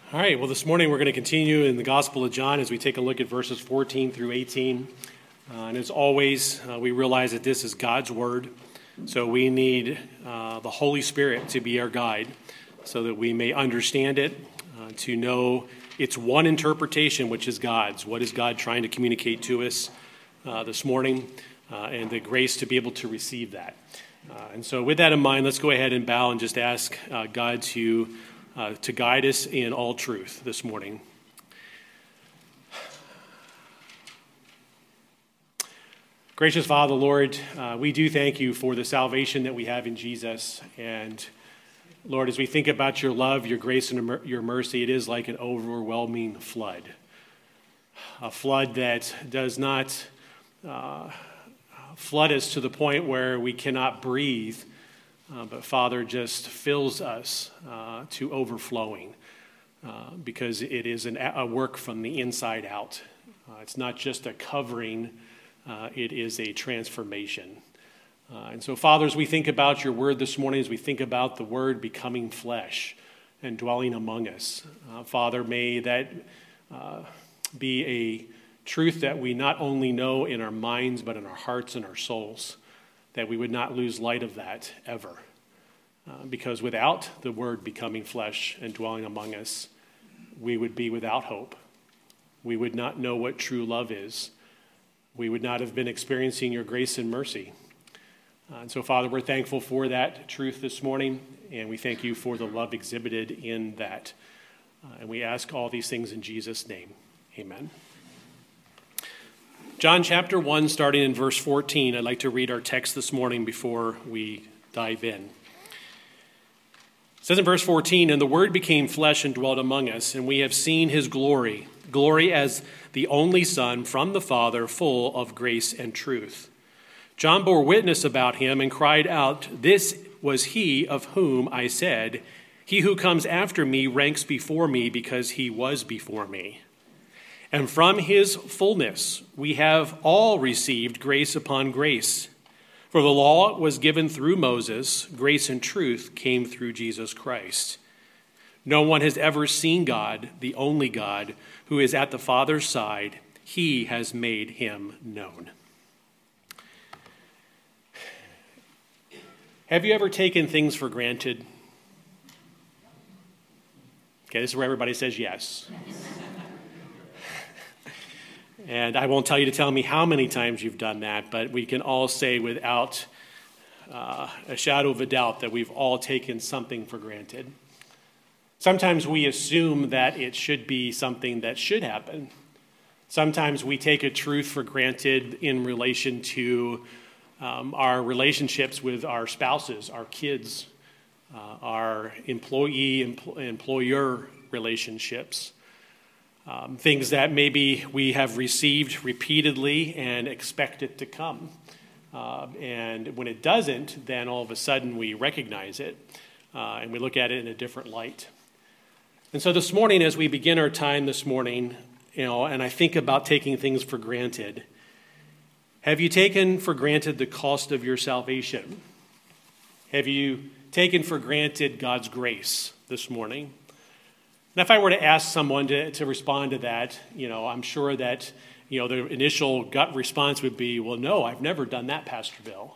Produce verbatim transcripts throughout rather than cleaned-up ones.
All right, well, this morning we're going to continue in the Gospel of John as we take a look at verses fourteen through eighteen. Uh, and as always, uh, we realize that this is God's Word, so we need uh, the Holy Spirit to be our guide so that we may understand it, uh, to know its one interpretation, which is God's. What is God trying to communicate to us uh, this morning, uh, and the grace to be able to receive that. Uh, and so with that in mind, let's go ahead and bow and just ask uh, God to Uh, to guide us in all truth this morning. Gracious Father, Lord, uh, we do thank you for the salvation that we have in Jesus. And Lord, as we think about your love, your grace, and your mercy, it is like an overwhelming flood. A flood that does not uh, flood us to the point where we cannot breathe, Uh, but Father just fills us uh, to overflowing uh, because it is an, a work from the inside out. Uh, it's not just a covering, uh, it is a transformation. Uh, and so, Father, as we think about your word this morning, as we think about the word becoming flesh and dwelling among us, uh, Father, may that uh, be a truth that we not only know in our minds, but in our hearts and our souls, that we would not lose light of that ever. Uh, because without the word becoming flesh and dwelling among us, we would be without hope. We would not know what true love is. We would not have been experiencing your grace and mercy. Uh, and so, Father, we're thankful for that truth this morning, and we thank you for the love exhibited in that. Uh, and we ask all these things in Jesus' name. Amen. John chapter one, starting in verse fourteen, I'd like to read our text this morning before we dive in. It says in verse fourteen, "And the Word became flesh and dwelt among us, and we have seen his glory, glory as the only Son from the Father, full of grace and truth. John bore witness about him and cried out, 'This was he of whom I said, he who comes after me ranks before me because he was before me.' And from his fullness we have all received grace upon grace. For the law was given through Moses, grace and truth came through Jesus Christ. No one has ever seen God, the only God, who is at the Father's side. He has made him known." Have you ever taken things for granted? Okay, this is where everybody says yes. And I won't tell you to tell me how many times you've done that, but we can all say without uh, a shadow of a doubt that we've all taken something for granted. Sometimes we assume that it should be something that should happen. Sometimes we take a truth for granted in relation to um, our relationships with our spouses, our kids, uh, our employee-employer relationships. Um, things that maybe we have received repeatedly and expect it to come. Uh, and when it doesn't, then all of a sudden we recognize it uh, and we look at it in a different light. And so this morning, as we begin our time this morning, you know, and I think about taking things for granted, have you taken for granted the cost of your salvation? Have you taken for granted God's grace this morning? And if I were to ask someone to, to respond to that, you know, I'm sure that, you know, the initial gut response would be, well, no, I've never done that, Pastor Bill.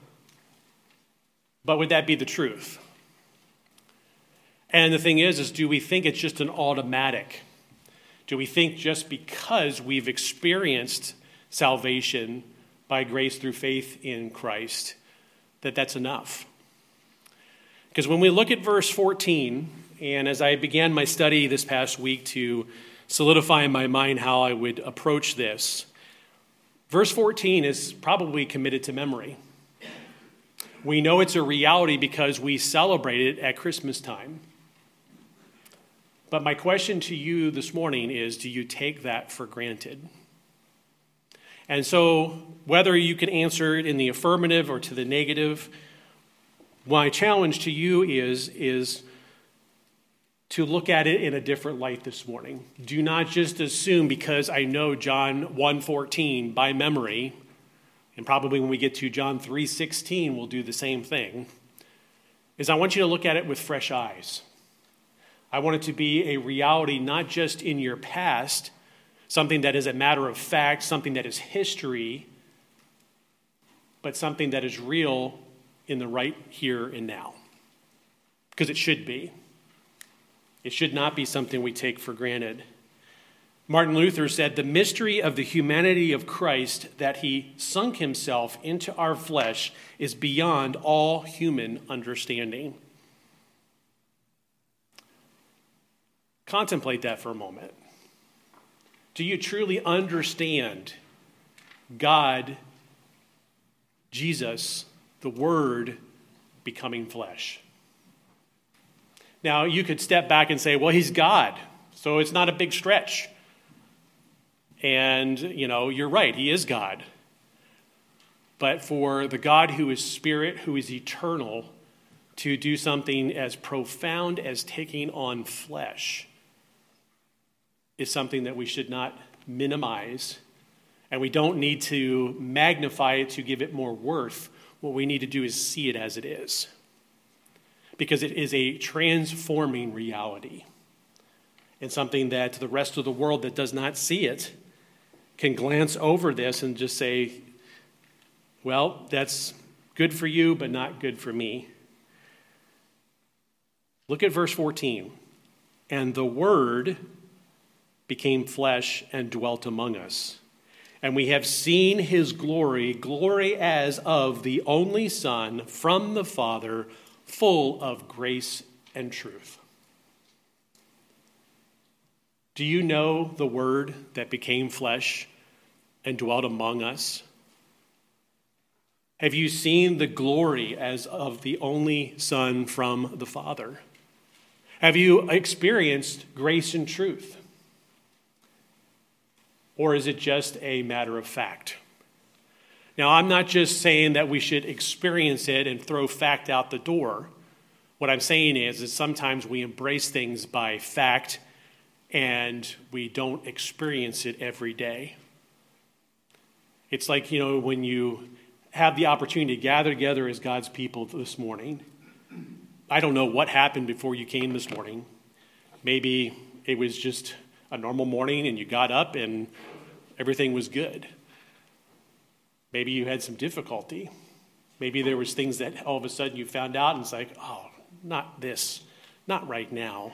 But would that be the truth? And the thing is, is do we think it's just an automatic? Do we think just because we've experienced salvation by grace through faith in Christ, that that's enough? Because when we look at verse fourteen, and as I began my study this past week to solidify in my mind how I would approach this, verse fourteen is probably committed to memory. We know it's a reality because we celebrate it at Christmas time. But my question to you this morning is, do you take that for granted? And so whether you can answer it in the affirmative or to the negative, my challenge to you is, is to look at it in a different light this morning. Do not just assume because I know John one fourteen by memory, and probably when we get to John three sixteen, we'll do the same thing, is I want you to look at it with fresh eyes. I want it to be a reality not just in your past, something that is a matter of fact, something that is history, but something that is real in the right here and now. Because it should be. It should not be something we take for granted. Martin Luther said, "The mystery of the humanity of Christ, that he sunk himself into our flesh, is beyond all human understanding." Contemplate that for a moment. Do you truly understand God, Jesus, the Word, becoming flesh? Now, you could step back and say, well, he's God, so it's not a big stretch. And, you know, you're right, he is God. But for the God who is spirit, who is eternal, to do something as profound as taking on flesh is something that we should not minimize. And we don't need to magnify it to give it more worth. What we need to do is see it as it is. Because it is a transforming reality. And something that the rest of the world that does not see it can glance over this and just say, well, that's good for you, but not good for me. Look at verse fourteen. And the Word became flesh and dwelt among us. And we have seen his glory, glory as of the only Son from the Father, full of grace and truth. Do you know the Word that became flesh and dwelt among us? Have you seen the glory as of the only Son from the Father? Have you experienced grace and truth? Or is it just a matter of fact? Now, I'm not just saying that we should experience it and throw fact out the door. What I'm saying is that sometimes we embrace things by fact and we don't experience it every day. It's like, you know, when you have the opportunity to gather together as God's people this morning. I don't know what happened before you came this morning. Maybe it was just a normal morning and you got up and everything was good. Maybe you had some difficulty. Maybe there was things that all of a sudden you found out and it's like, oh, not this, not right now.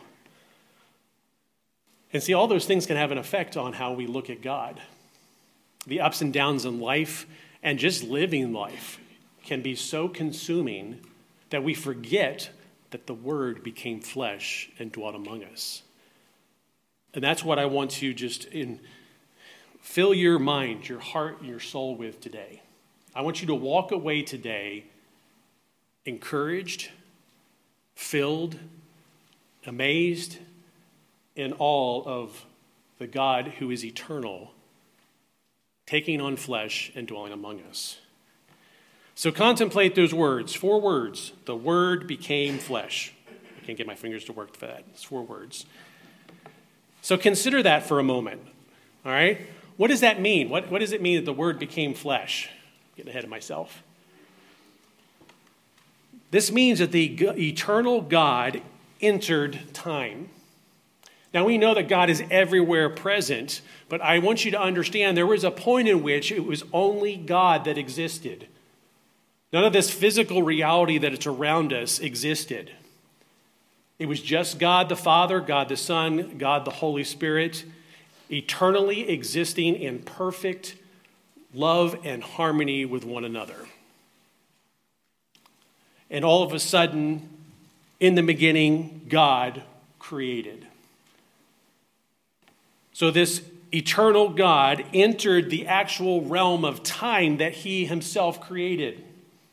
And see, all those things can have an effect on how we look at God. The ups and downs in life and just living life can be so consuming that we forget that the Word became flesh and dwelt among us. And that's what I want to just in, fill your mind, your heart, and your soul with today. I want you to walk away today encouraged, filled, amazed, in awe of the God who is eternal, taking on flesh and dwelling among us. So contemplate those words, four words. The Word became flesh. I can't get my fingers to work for that. It's four words. So consider that for a moment, all right? What does that mean? What, what does it mean that the Word became flesh? I'm getting ahead of myself. This means that the g- eternal God entered time. Now, we know that God is everywhere present, but I want you to understand there was a point in which it was only God that existed. None of this physical reality that is around us existed. It was just God the Father, God the Son, God the Holy Spirit, eternally existing in perfect love and harmony with one another. And all of a sudden, in the beginning, God created. So this eternal God entered the actual realm of time that he himself created.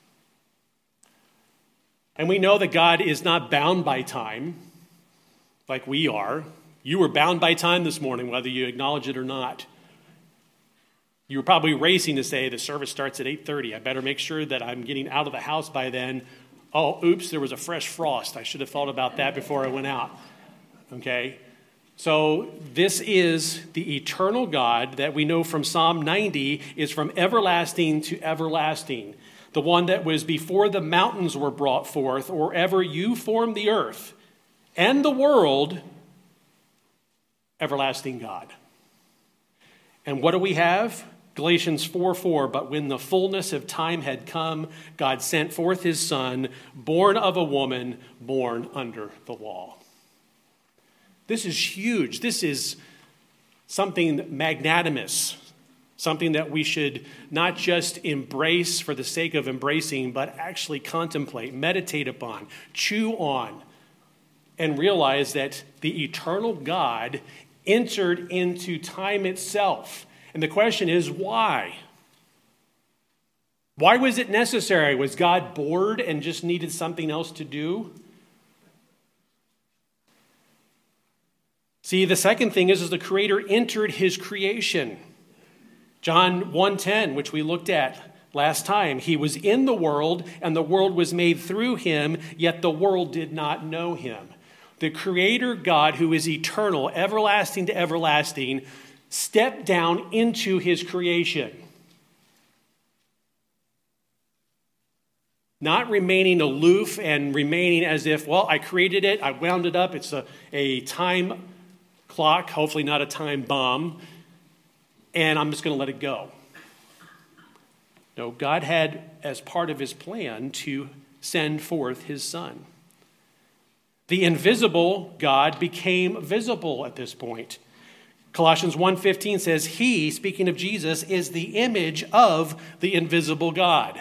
And we know that God is not bound by time like we are. You were bound by time this morning, whether you acknowledge it or not. You were probably racing to say the service starts at eight thirty. I better make sure that I'm getting out of the house by then. Oh, oops, there was a fresh frost. I should have thought about that before I went out. Okay? So this is the eternal God that we know from Psalm ninety is from everlasting to everlasting. The one that was before the mountains were brought forth, or ever you formed the earth, and the world, everlasting God. And what do we have? Galatians four four, but when the fullness of time had come, God sent forth his Son, born of a woman, born under the law. This is huge. This is something magnanimous, something that we should not just embrace for the sake of embracing, but actually contemplate, meditate upon, chew on, and realize that the eternal God entered into time itself. And the question is, why? Why was it necessary? Was God bored and just needed something else to do? See, the second thing is, is the Creator entered his creation. John one ten, which we looked at last time, he was in the world, and the world was made through him, yet the world did not know him. The Creator God, who is eternal, everlasting to everlasting, stepped down into his creation. Not remaining aloof and remaining as if, well, I created it, I wound it up, it's a, a time clock, hopefully not a time bomb, and I'm just going to let it go. No, God had, as part of his plan, to send forth his Son. The invisible God became visible at this point. Colossians one fifteen says, he, speaking of Jesus, is the image of the invisible God.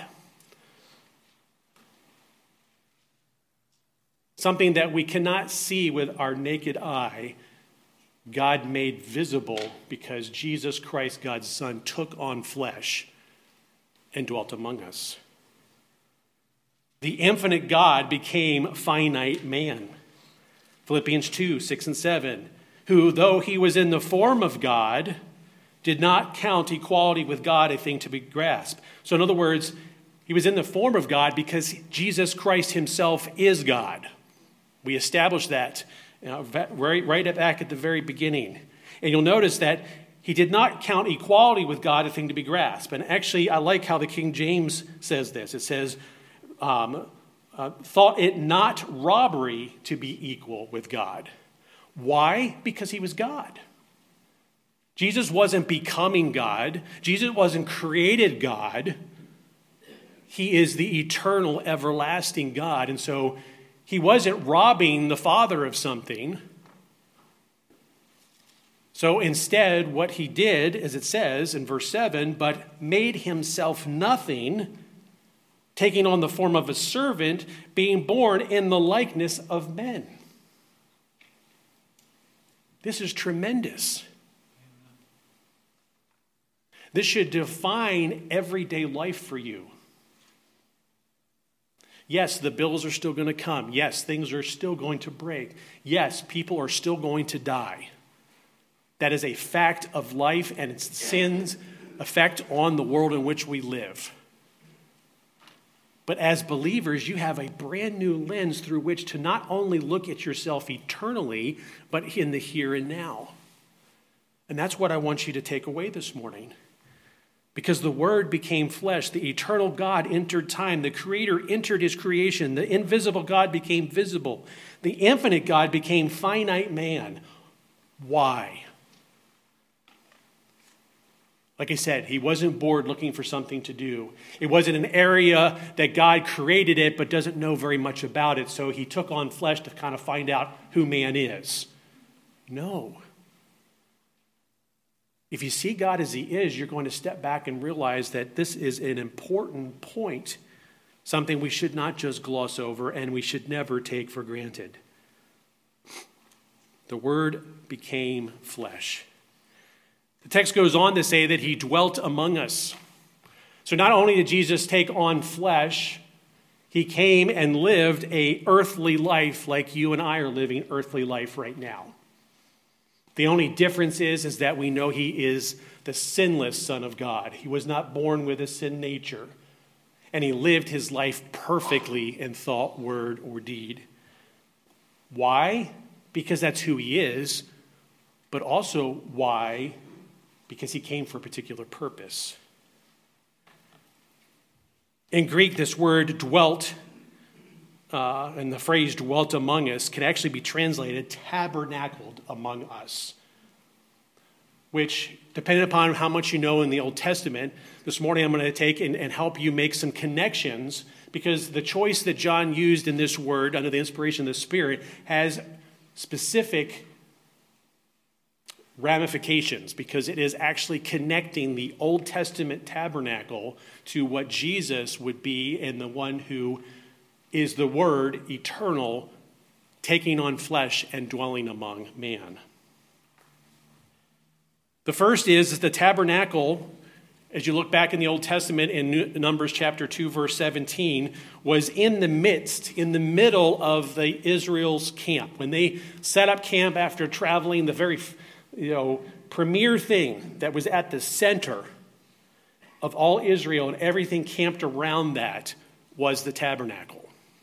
Something that we cannot see with our naked eye, God made visible because Jesus Christ, God's Son, took on flesh and dwelt among us. The infinite God became finite man. Philippians two, six and seven. Who, though he was in the form of God, did not count equality with God a thing to be grasped. So in other words, he was in the form of God because Jesus Christ himself is God. We established that you know, right, right back at the very beginning. And you'll notice that he did not count equality with God a thing to be grasped. And actually, I like how the King James says this. It says, um, uh, thought it not robbery to be equal with God. Why? Because he was God. Jesus wasn't becoming God. Jesus wasn't created God. He is the eternal, everlasting God. And so he wasn't robbing the Father of something. So instead, what he did, as it says in verse seven, but made himself nothing, taking on the form of a servant, being born in the likeness of men. This is tremendous. This should define everyday life for you. Yes, the bills are still going to come. Yes, things are still going to break. Yes, people are still going to die. That is a fact of life and its sin's effect on the world in which we live. But as believers, you have a brand new lens through which to not only look at yourself eternally, but in the here and now. And that's what I want you to take away this morning. Because the Word became flesh, the eternal God entered time, the Creator entered his creation, the invisible God became visible, the infinite God became finite man. Why? Like I said, he wasn't bored looking for something to do. It wasn't an area that God created it but doesn't know very much about it, so he took on flesh to kind of find out who man is. No. If you see God as he is, you're going to step back and realize that this is an important point, something we should not just gloss over and we should never take for granted. The Word became flesh. The text goes on to say that he dwelt among us. So not only did Jesus take on flesh, he came and lived an earthly life like you and I are living earthly life right now. The only difference is, is that we know he is the sinless Son of God. He was not born with a sin nature. And he lived his life perfectly in thought, word, or deed. Why? Because that's who he is. But also why? Because he came for a particular purpose. In Greek, this word dwelt uh, and the phrase dwelt among us can actually be translated tabernacled among us, which, depending upon how much you know in the Old Testament, this morning I'm going to take and, and help you make some connections, because the choice that John used in this word under the inspiration of the Spirit has specific ramifications, because it is actually connecting the Old Testament tabernacle to what Jesus would be, and the one who is the Word, eternal, taking on flesh and dwelling among man. The first is that the tabernacle, as you look back in the Old Testament in Numbers chapter two, verse seventeen, was in the midst, in the middle of the Israel's camp. When they set up camp after traveling, the very, you know, premier thing that was at the center of all Israel and everything camped around that was the tabernacle.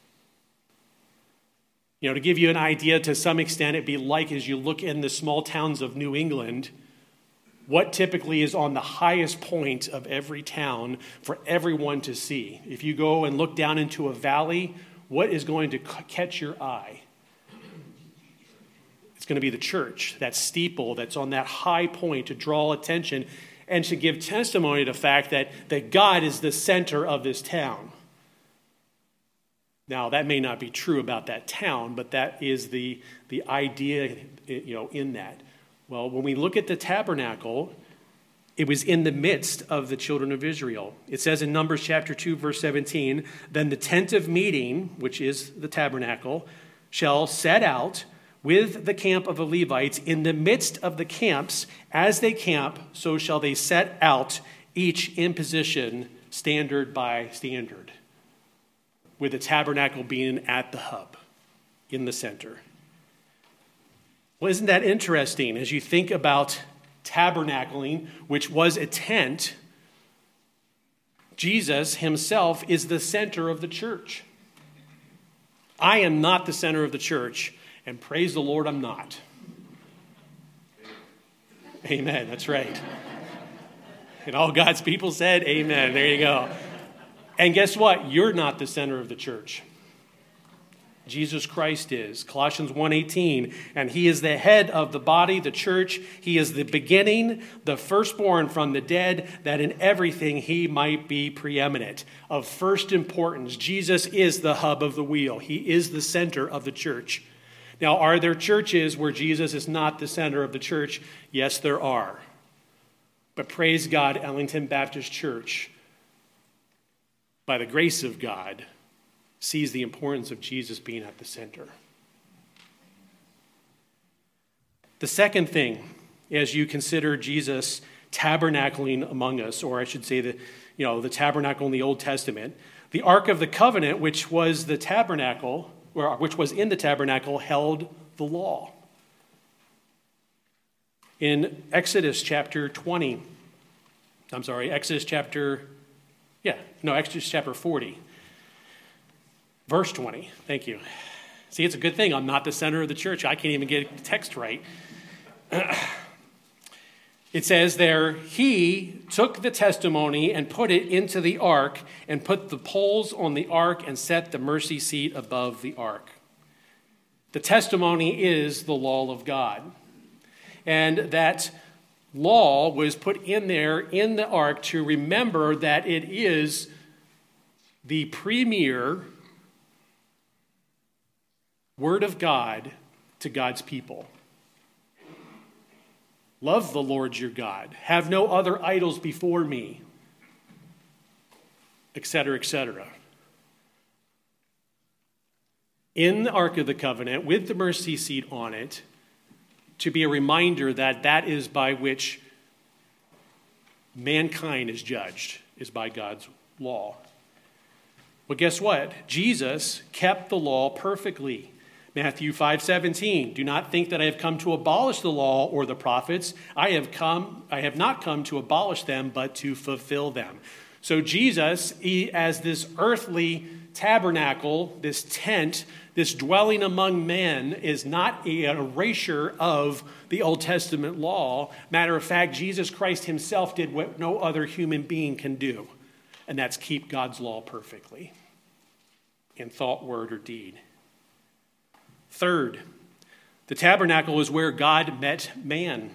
You know, to give you an idea, to some extent, it'd be like as you look in the small towns of New England, what typically is on the highest point of every town for everyone to see. If you go and look down into a valley, what is going to catch your eye? It's going to be the church, that steeple that's on that high point to draw attention and to give testimony to the fact that, that God is the center of this town. Now, that may not be true about that town, but that is the, the idea, you know, in that. Well, when we look at the tabernacle, it was in the midst of the children of Israel. It says in Numbers chapter two, verse seventeen, then the tent of meeting, which is the tabernacle, shall set out with the camp of the Levites in the midst of the camps. As they camp, so shall they set out, each in position, standard by standard, with the tabernacle being at the hub, in the center. Well, isn't that interesting as you think about tabernacling, which was a tent? Jesus himself is the center of the church. I am not the center of the church, and praise the Lord, I'm not. Amen, that's right. And all God's people said, amen. There you go. And guess what? You're not the center of the church. Jesus Christ is. Colossians one eighteen, and he is the head of the body, the church. He is the beginning, the firstborn from the dead, that in everything he might be preeminent. Of first importance, Jesus is the hub of the wheel. He is the center of the church. Now, are there churches where Jesus is not the center of the church? Yes, there are. But praise God, Ellington Baptist Church, by the grace of God, sees the importance of Jesus being at the center. The second thing, as you consider Jesus tabernacling among us, or I should say the, you know, the tabernacle in the Old Testament, the Ark of the Covenant, which was the tabernacle, or which was in the tabernacle, held the law. In Exodus chapter twenty, I'm sorry, Exodus chapter, yeah, no, Exodus chapter forty. Verse twenty, thank you. See, it's a good thing I'm not the center of the church. I can't even get the text right. It says there, he took the testimony and put it into the ark and put the poles on the ark and set the mercy seat above the ark. The testimony is the law of God. And that law was put in there in the ark to remember that it is the premier word of God to God's people. Love the Lord your God. Have no other idols before me, et cetera, et cetera. In the Ark of the Covenant, with the mercy seat on it, to be a reminder that that is by which mankind is judged, is by God's law. Well, guess what? Jesus kept the law perfectly. Matthew five seventeen, do not think that I have come to abolish the law or the prophets. I have come, I have not come to abolish them, but to fulfill them. So Jesus, he, as this earthly tabernacle, this tent, this dwelling among men, is not an erasure of the Old Testament law. Matter of fact, Jesus Christ himself did what no other human being can do, and that's keep God's law perfectly. in thought, word, or deed. Third, the tabernacle is where God met man.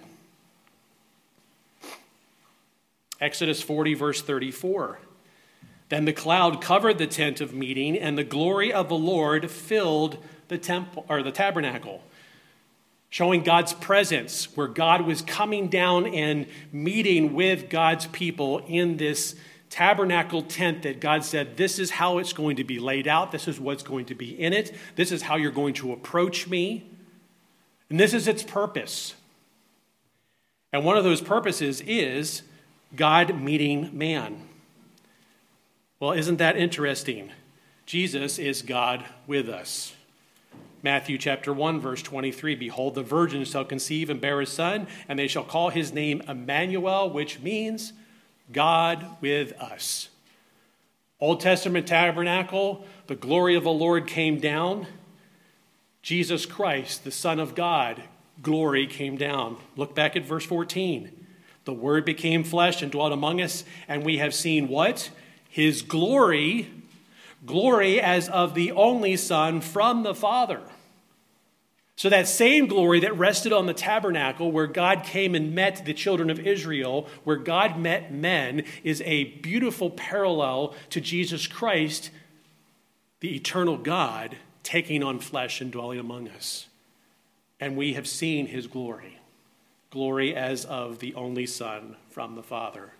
Exodus forty, verse thirty-four. Then the cloud covered the tent of meeting, and the glory of the Lord filled the temple or the tabernacle, showing God's presence, where God was coming down and meeting with God's people in this tabernacle tent that God said, this is how it's going to be laid out. This is what's going to be in it. This is how you're going to approach me. And this is its purpose. And one of those purposes is God meeting man. Well, isn't that interesting? Jesus is God with us. Matthew chapter one, verse twenty-three, behold, the virgin shall conceive and bear a son, and they shall call his name Emmanuel, which means God with us. Old Testament tabernacle, the glory of the Lord came down. Jesus Christ, the Son of God, glory came down. Look back at verse fourteen. The Word became flesh and dwelt among us, and we have seen what? His glory, glory as of the only Son from the Father. So that same glory that rested on the tabernacle where God came and met the children of Israel, where God met men, is a beautiful parallel to Jesus Christ, the eternal God, taking on flesh and dwelling among us. And we have seen his glory, glory as of the only Son from the Father.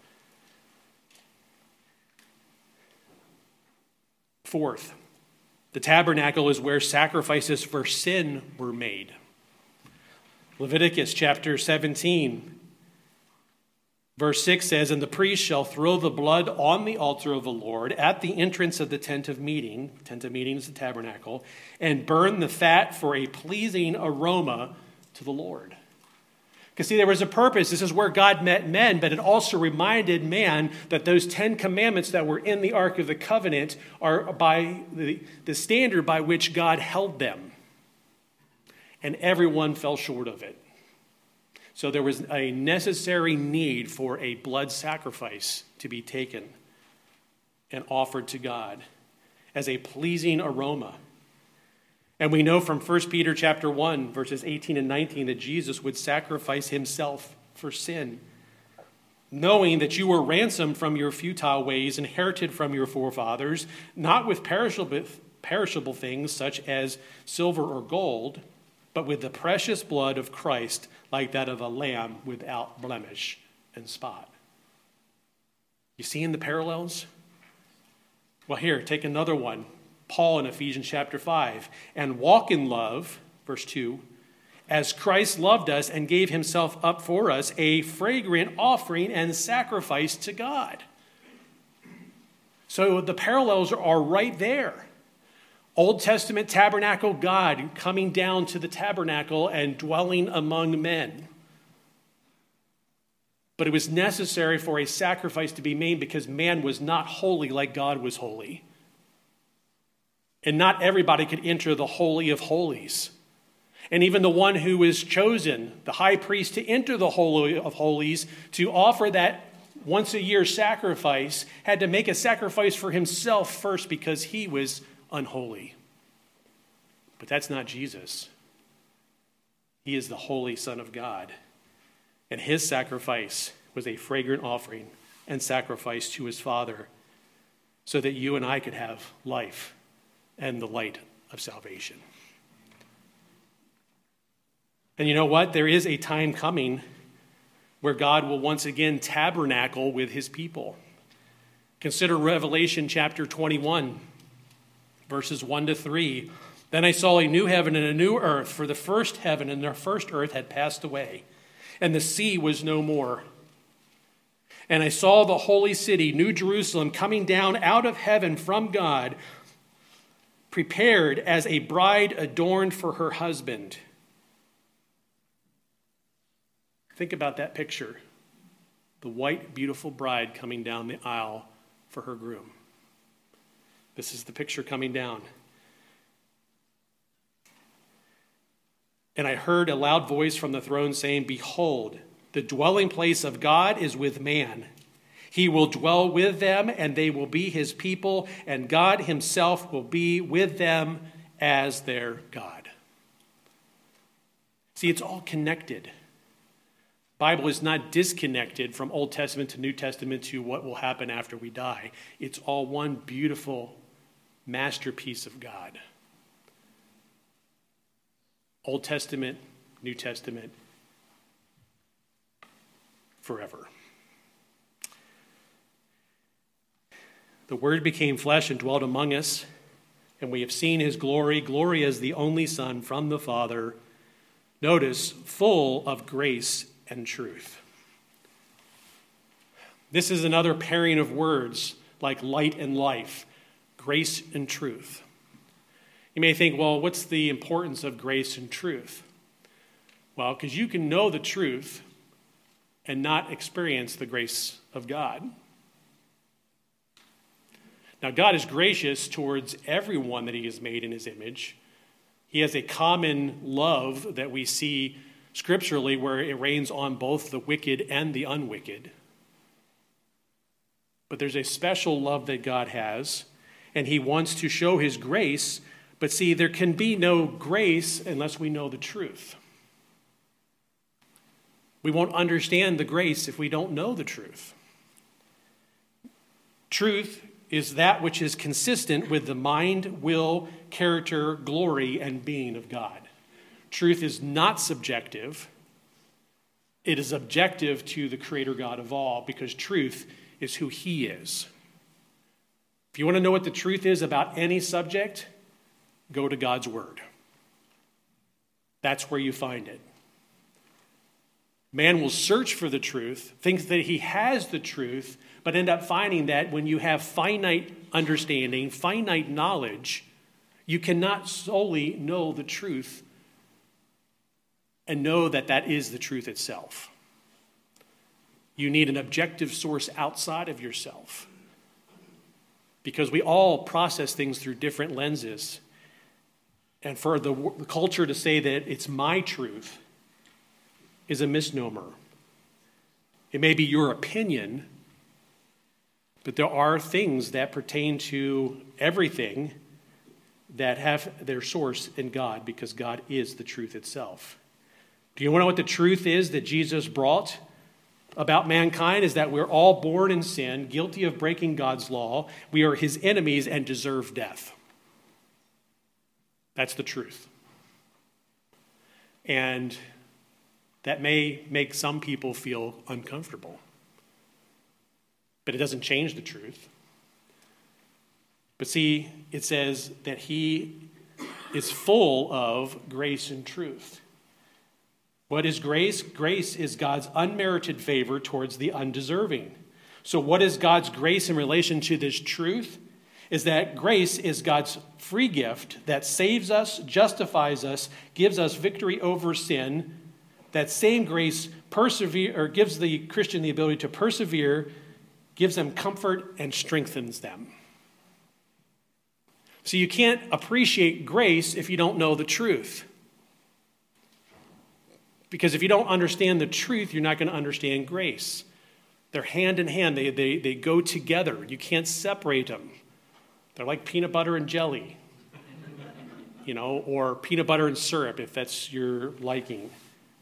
Fourth, the tabernacle is where sacrifices for sin were made. Leviticus chapter seventeen, verse six says, and the priest shall throw the blood on the altar of the Lord at the entrance of the tent of meeting, tent of meeting is the tabernacle, and burn the fat for a pleasing aroma to the Lord. Because see, there was a purpose. This is where God met men, but it also reminded man that those Ten Commandments that were in the Ark of the Covenant are by the, the standard by which God held them. And everyone fell short of it. So there was a necessary need for a blood sacrifice to be taken and offered to God as a pleasing aroma. And we know from First Peter chapter one, verses eighteen and nineteen, that Jesus would sacrifice himself for sin, knowing that you were ransomed from your futile ways, inherited from your forefathers, not with perishable, perishable things such as silver or gold, but with the precious blood of Christ, like that of a lamb without blemish and spot. You seeing the parallels? Well, here, take another one. Paul in Ephesians chapter five, and walk in love, verse two, as Christ loved us and gave himself up for us, a fragrant offering and sacrifice to God. So the parallels are right there. Old Testament tabernacle, God coming down to the tabernacle and dwelling among men. But it was necessary for a sacrifice to be made because man was not holy like God was holy. And not everybody could enter the Holy of Holies. And even the one who was chosen, the high priest, to enter the Holy of Holies, to offer that once a year sacrifice, had to make a sacrifice for himself first because he was unholy. But that's not Jesus. He is the Holy Son of God. And his sacrifice was a fragrant offering and sacrifice to his Father so that you and I could have life and the light of salvation. And you know what? There is a time coming where God will once again tabernacle with his people. Consider Revelation chapter twenty-one, verses one to three. Then I saw a new heaven and a new earth, for the first heaven and the first earth had passed away, and the sea was no more. And I saw the holy city, New Jerusalem, coming down out of heaven from God, prepared as a bride adorned for her husband. Think about that picture. The white, beautiful bride coming down the aisle for her groom. This is the picture coming down. And I heard a loud voice from the throne saying, behold, the dwelling place of God is with man. He will dwell with them, and they will be his people, and God himself will be with them as their God. See, it's all connected. The Bible is not disconnected from Old Testament to New Testament to what will happen after we die. It's all one beautiful masterpiece of God. Old Testament, New Testament, forever. The Word became flesh and dwelt among us, and we have seen his glory, glory as the only Son from the Father. Notice, full of grace and truth. This is another pairing of words like light and life, grace and truth. You may think, well, what's the importance of grace and truth? Well, because you can know the truth and not experience the grace of God. Now, God is gracious towards everyone that he has made in his image. He has a common love that we see scripturally where it rains on both the wicked and the unwicked. But there's a special love that God has, and he wants to show his grace. But see, there can be no grace unless we know the truth. We won't understand the grace if we don't know the truth. Truth is that which is consistent with the mind, will, character, glory, and being of God. Truth is not subjective. It is objective to the Creator God of all, because truth is who he is. If you want to know what the truth is about any subject, go to God's Word. That's where you find it. Man will search for the truth, think that he has the truth, but end up finding that when you have finite understanding, finite knowledge, you cannot solely know the truth and know that that is the truth itself. You need an objective source outside of yourself, because we all process things through different lenses. And for the culture to say that it's my truth is a misnomer. It may be your opinion, but there are things that pertain to everything that have their source in God, because God is the truth itself. Do you want to know what the truth is that Jesus brought about mankind? Is that we're all born in sin, guilty of breaking God's law. We are his enemies and deserve death. That's the truth. And that may make some people feel uncomfortable, but it doesn't change the truth. But see, it says that he is full of grace and truth. What is grace? Grace is God's unmerited favor towards the undeserving. So what is God's grace in relation to this truth? Is that grace is God's free gift that saves us, justifies us, gives us victory over sin. That same grace persevere or gives the Christian the ability to persevere, gives them comfort, and strengthens them. So you can't appreciate grace if you don't know the truth. Because if you don't understand the truth, you're not going to understand grace. They're hand in hand. They, they, they go together. You can't separate them. They're like peanut butter and jelly, you know, or peanut butter and syrup, if that's your liking.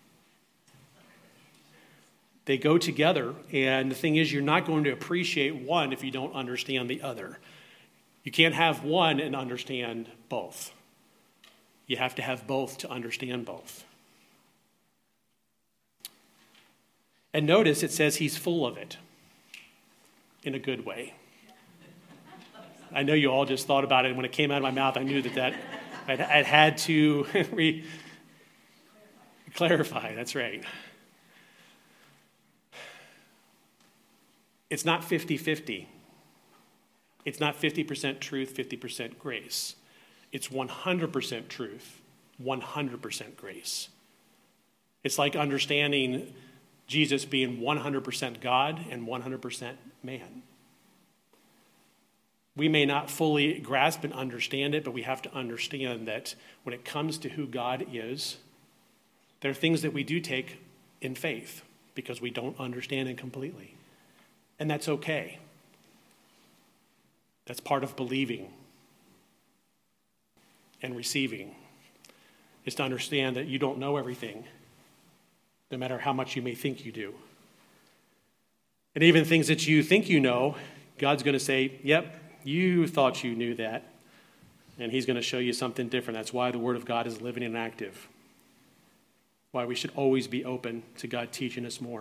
They go together, and the thing is, you're not going to appreciate one if you don't understand the other. You can't have one and understand both. You have to have both to understand both. And notice it says he's full of it in a good way. I know you all just thought about it, and when it came out of my mouth, I knew that, that I'd, I'd had to re- clarify. That's right. It's not fifty-fifty. It's not fifty percent truth, fifty percent grace. It's one hundred percent truth, one hundred percent grace. It's like understanding Jesus being one hundred percent God and one hundred percent man. We may not fully grasp and understand it, but we have to understand that when it comes to who God is, there are things that we do take in faith because we don't understand it completely. And that's okay. That's part of believing and receiving, is to understand that you don't know everything, no matter how much you may think you do. And even things that you think you know, God's going to say, yep, you thought you knew that. And he's going to show you something different. That's why the Word of God is living and active. Why we should always be open to God teaching us more.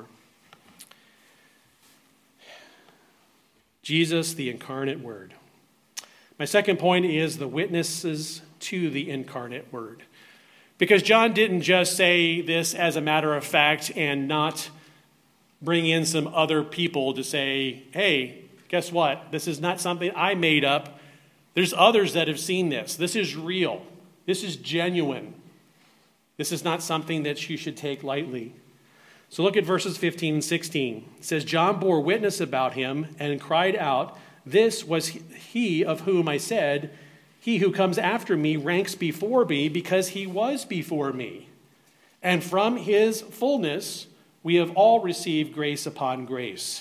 Jesus, the incarnate Word. My second point is the witnesses to the incarnate Word. Because John didn't just say this as a matter of fact and not bring in some other people to say, hey, guess what? This is not something I made up. There's others that have seen this. This is real. This is genuine. This is not something that you should take lightly. So look at verses fifteen and sixteen. It says, John bore witness about him and cried out, this was he of whom I said, he who comes after me ranks before me because he was before me. And from his fullness we have all received grace upon grace.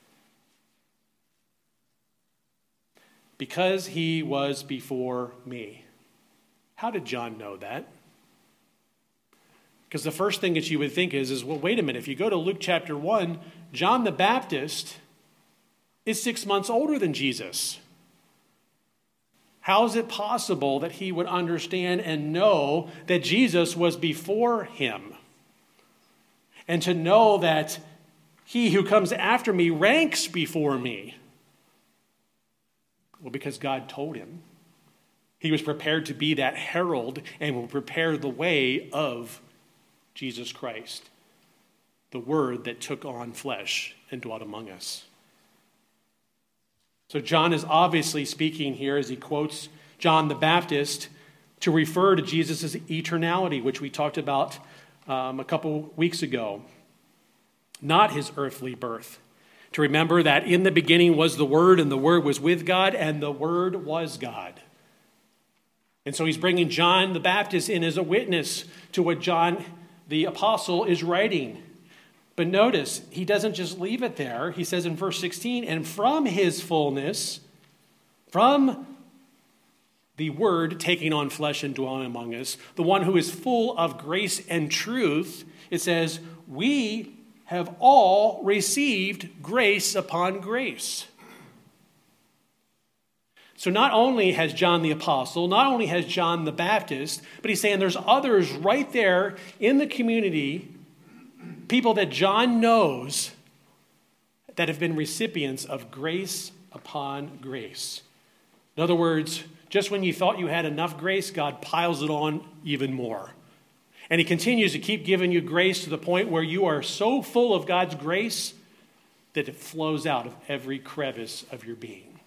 Because he was before me. How did John know that? Because the first thing that you would think is, is, well, wait a minute. If you go to Luke chapter one, John the Baptist is six months older than Jesus. How is it possible that he would understand and know that Jesus was before him? And to know that he who comes after me ranks before me? Well, because God told him. He was prepared to be that herald and will prepare the way of Jesus Christ, the Word that took on flesh and dwelt among us. So John is obviously speaking here as he quotes John the Baptist to refer to Jesus' eternality, which we talked about um, a couple weeks ago, not his earthly birth. To remember that in the beginning was the Word, and the Word was with God, and the Word was God. And so he's bringing John the Baptist in as a witness to what John the Apostle is writing. But notice, he doesn't just leave it there. He says in verse sixteen, and from his fullness, from the Word taking on flesh and dwelling among us, the one who is full of grace and truth, it says, we have all received grace upon grace. So not only has John the Apostle, not only has John the Baptist, but he's saying there's others right there in the community, people that John knows that have been recipients of grace upon grace. In other words, just when you thought you had enough grace, God piles it on even more. And he continues to keep giving you grace to the point where you are so full of God's grace that it flows out of every crevice of your being.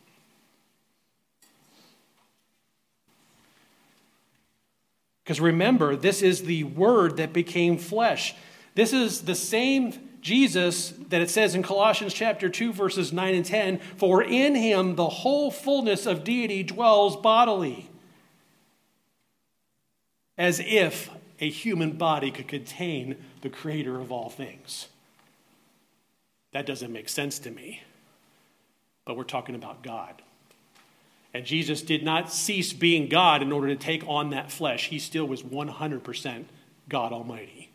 Because remember, this is the Word that became flesh. This is the same Jesus that it says in Colossians chapter two, verses nine and ten, for in him the whole fullness of deity dwells bodily, as if a human body could contain the creator of all things. That doesn't make sense to me, but we're talking about God. And Jesus did not cease being God in order to take on that flesh. He still was one hundred percent God Almighty.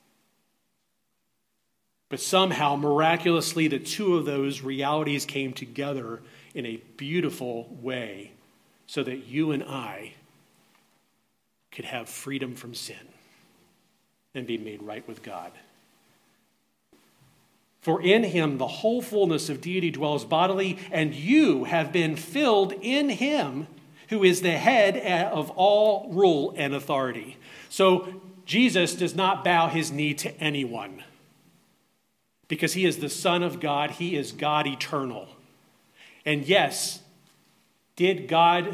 But somehow, miraculously, the two of those realities came together in a beautiful way so that you and I could have freedom from sin and be made right with God. For in him the whole fullness of deity dwells bodily, and you have been filled in him who is the head of all rule and authority. So Jesus does not bow his knee to anyone because he is the Son of God. He is God eternal. And yes, did God,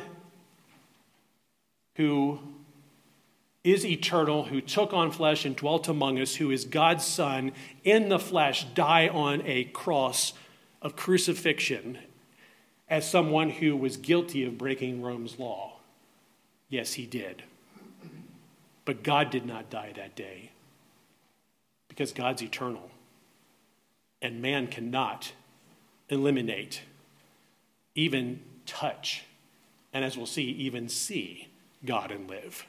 who is eternal, who took on flesh and dwelt among us, who is God's Son in the flesh, die on a cross of crucifixion as someone who was guilty of breaking Rome's law? Yes, he did. But God did not die that day because God's eternal. And man cannot eliminate, even touch, and as we'll see, even see God and live.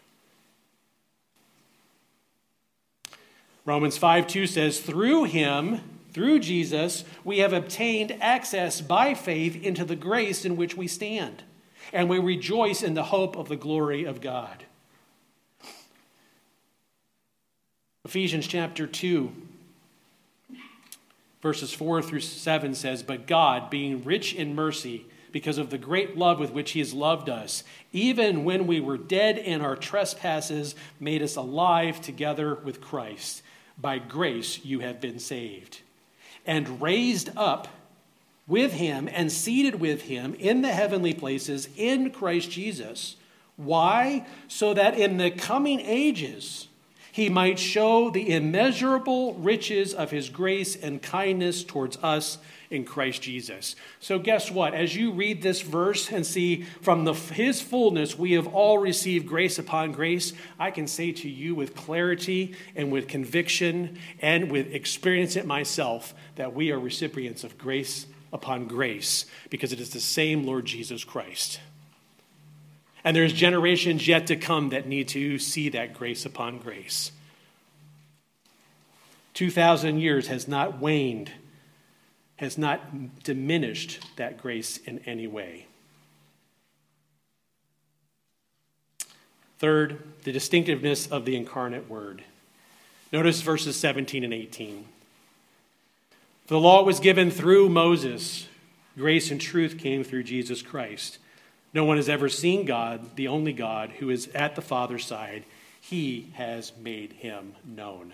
Romans five two says, through him, through Jesus, we have obtained access by faith into the grace in which we stand, and we rejoice in the hope of the glory of God. Ephesians chapter two, verses four through seven says, but God, being rich in mercy, because of the great love with which he has loved us, even when we were dead in our trespasses, made us alive together with Christ. By grace you have been saved. And raised up with him and seated with him in the heavenly places in Christ Jesus. Why? So that in the coming ages he might show the immeasurable riches of his grace and kindness towards us in Christ Jesus. So guess what? As you read this verse and see from the, his fullness we have all received grace upon grace, I can say to you with clarity and with conviction and with experience it myself that we are recipients of grace upon grace because it is the same Lord Jesus Christ. And there's generations yet to come that need to see that grace upon grace. two thousand years has not waned, has not diminished that grace in any way. Third, the distinctiveness of the incarnate word. Notice verses seventeen and eighteen. The law was given through Moses. Grace and truth came through Jesus Christ. No one has ever seen God, the only God, who is at the Father's side. He has made him known.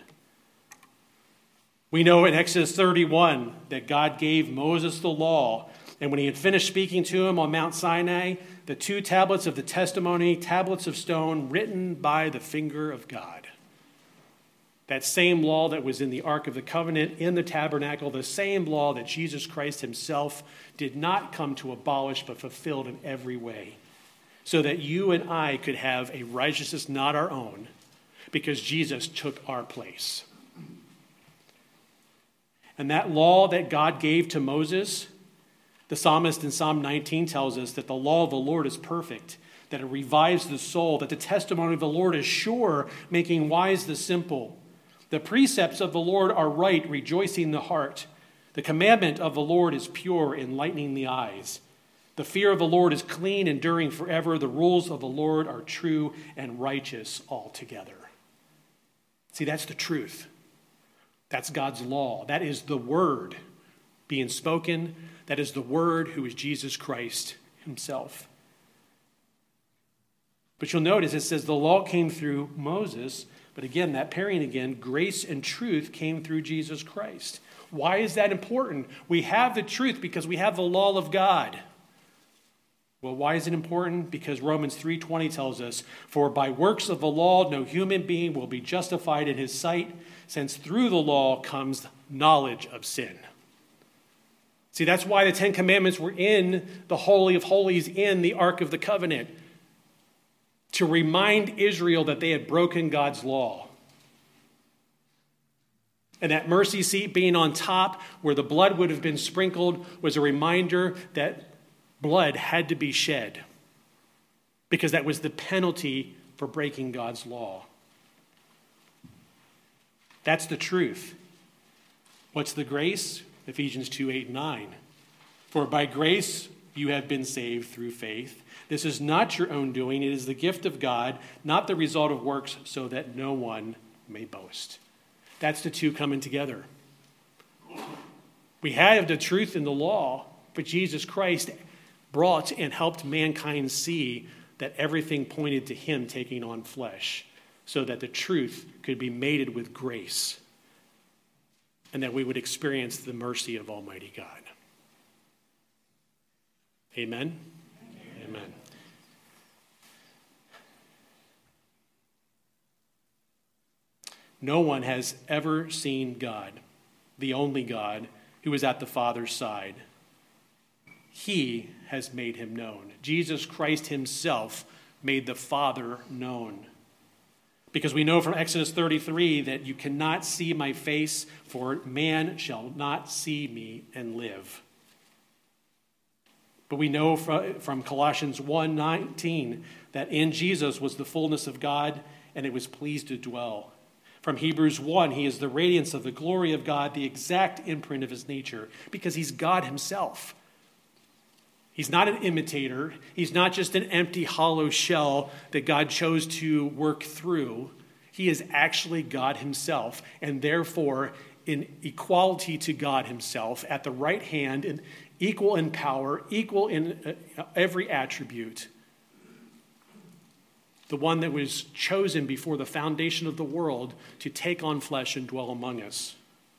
We know in Exodus thirty-one that God gave Moses the law, and when he had finished speaking to him on Mount Sinai, the two tablets of the testimony, tablets of stone, written by the finger of God. That same law that was in the Ark of the Covenant, in the tabernacle, the same law that Jesus Christ himself did not come to abolish, but fulfilled in every way, so that you and I could have a righteousness not our own, because Jesus took our place. And that law that God gave to Moses, the psalmist in Psalm nineteen tells us that the law of the Lord is perfect, that it revives the soul, that the testimony of the Lord is sure, making wise the simple. The precepts of the Lord are right, rejoicing the heart. The commandment of the Lord is pure, enlightening the eyes. The fear of the Lord is clean, enduring forever. The rules of the Lord are true and righteous altogether. See, that's the truth. That's God's law. That is the word being spoken. That is the word who is Jesus Christ himself. But you'll notice it says the law came through Moses. But again, that pairing again, grace and truth came through Jesus Christ. Why is that important? We have the truth because we have the law of God. Well, why is it important? Because Romans three twenty tells us, for by works of the law no human being will be justified in his sight, since through the law comes knowledge of sin. See, that's why the Ten Commandments were in the Holy of Holies in the Ark of the Covenant, to remind Israel that they had broken God's law. And that mercy seat being on top where the blood would have been sprinkled was a reminder that blood had to be shed, because that was the penalty for breaking God's law. That's the truth. What's the grace? Ephesians two, eight, and nine. For by grace you have been saved through faith. This is not your own doing. It is the gift of God, not the result of works, so that no one may boast. That's the two coming together. We have the truth in the law, but Jesus Christ brought and helped mankind see that everything pointed to him taking on flesh, so that the truth could be mated with grace, and that we would experience the mercy of Almighty God. Amen? Amen. Amen. No one has ever seen God, the only God, who is at the Father's side. He has made him known. Jesus Christ himself made the Father known. Because we know from Exodus thirty-three that you cannot see my face, for man shall not see me and live. But we know from Colossians one nineteen that in Jesus was the fullness of God, and it was pleased to dwell. From Hebrews one, he is the radiance of the glory of God, the exact imprint of his nature, because he's God himself. He's not an imitator. He's not just an empty, hollow shell that God chose to work through. He is actually God himself, and therefore in equality to God himself, at the right hand, and equal in power, equal in every attribute. The one that was chosen before the foundation of the world to take on flesh and dwell among us.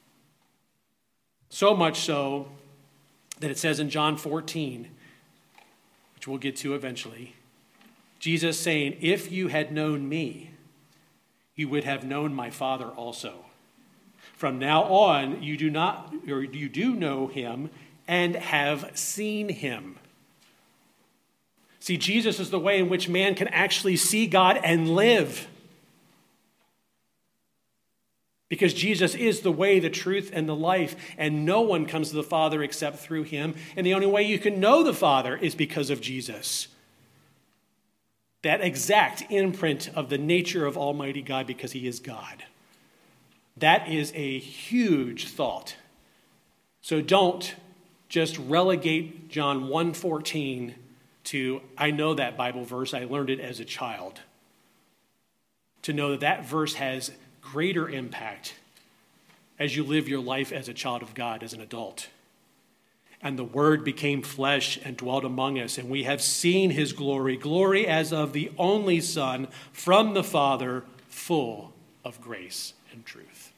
So much so that it says in John fourteen, which we'll get to eventually, Jesus saying, if you had known me, you would have known my Father also. From now on, you do not, or you do know him and have seen him. See, Jesus is the way in which man can actually see God and live. Because Jesus is the way, the truth, and the life, and no one comes to the Father except through him. And the only way you can know the Father is because of Jesus. That exact imprint of the nature of Almighty God, because he is God. That is a huge thought. So don't just relegate John one fourteen to, I know that Bible verse, I learned it as a child. To know that that verse has greater impact as you live your life as a child of God, as an adult. And the Word became flesh and dwelt among us, and we have seen his glory, glory as of the only Son from the Father, full of grace and truth.